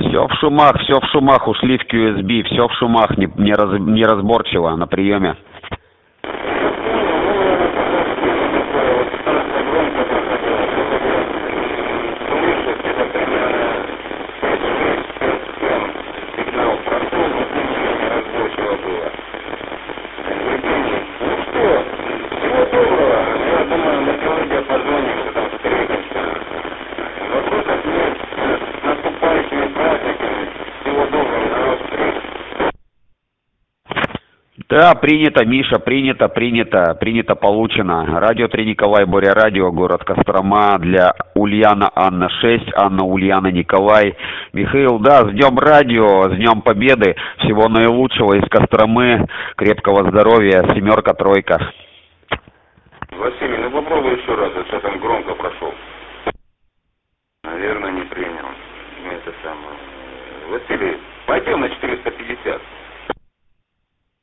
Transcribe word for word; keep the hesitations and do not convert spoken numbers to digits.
Все в шумах, все в шумах, ушли в кью эс би, все в шумах, не, не, раз, неразборчиво на приеме. Да, принято, Миша, принято, принято, принято, получено. Радио три Николай, Боря Радио, город Кострома, для Ульяна Анна шесть, Анна Ульяна Николай. Михаил, да, с Днем Радио, с Днем Победы, всего наилучшего из Костромы, крепкого здоровья, семерка, тройка. Василий, ну попробуй еще раз, а что там громко прошел. Наверное, не принял. Это самое. Василий, пойдем.